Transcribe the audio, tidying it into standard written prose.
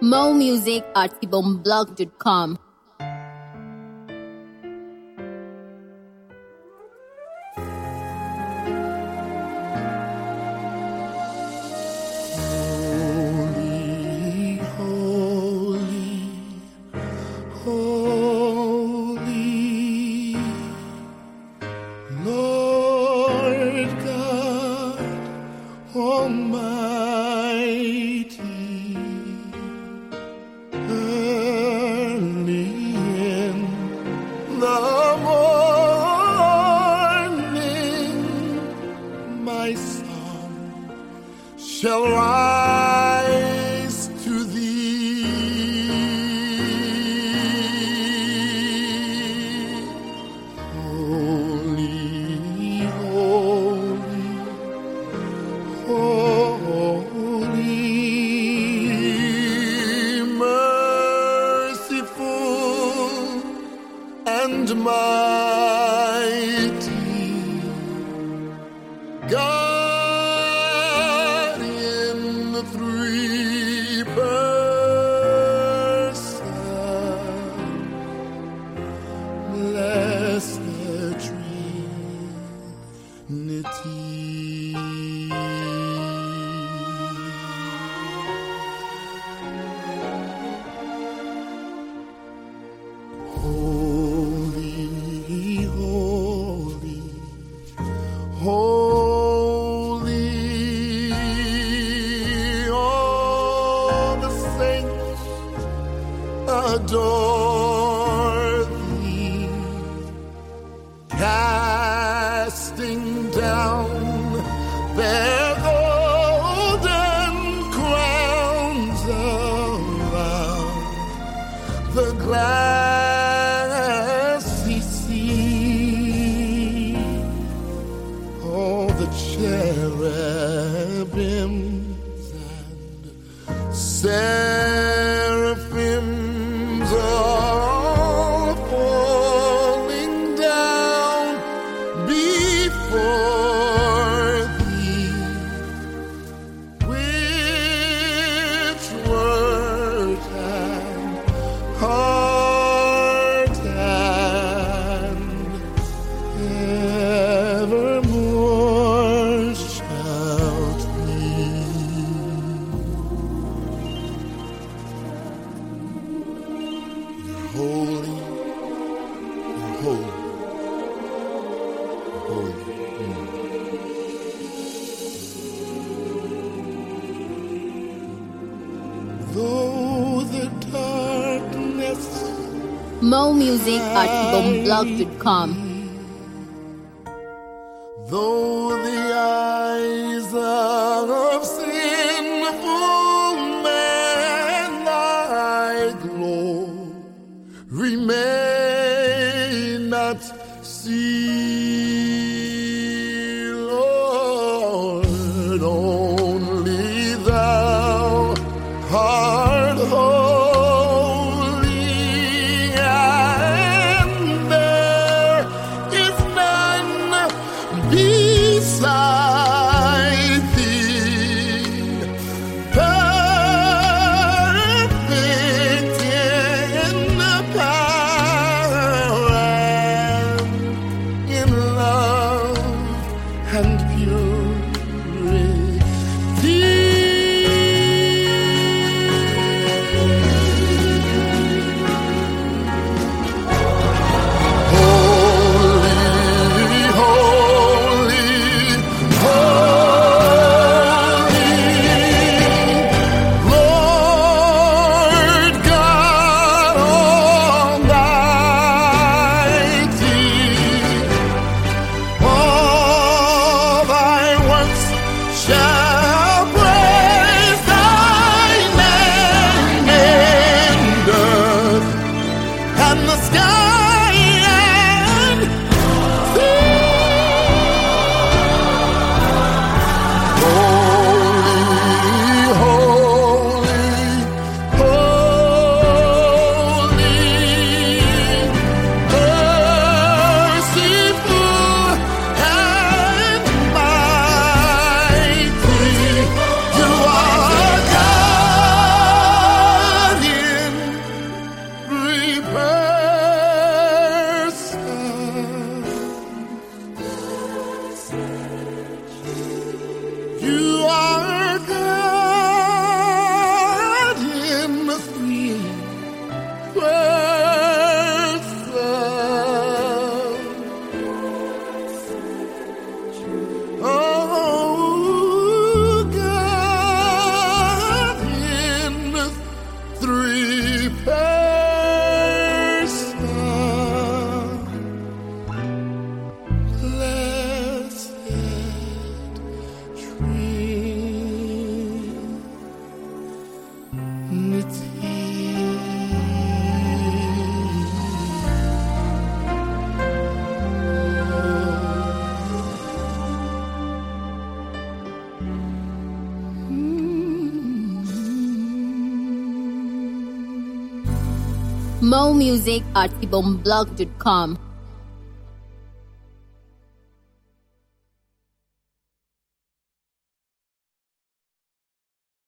More music at ibomblog.com. Shall rise to thee. Holy, holy, holy, merciful and mighty God. Three person, blessed Trinity. Holy, holy, holy. Adore thee, casting down their golden crowns around the glassy sea. All the cherubims and seraphims all falling down before thee, which word and heart and evermore shalt be. Holy, holy, holy. Though the darkness. More music at ibomblog.com. Though the eyes of sinful men thy glory may not see, Lord, only thou art holy, and there is none beside thee, perfect in power and in love and purity. Holy, holy, holy, Lord God Almighty. All thy works shall You are God in the three persons. Oh, God in the three persons. Blessed More music at ibomblog.com.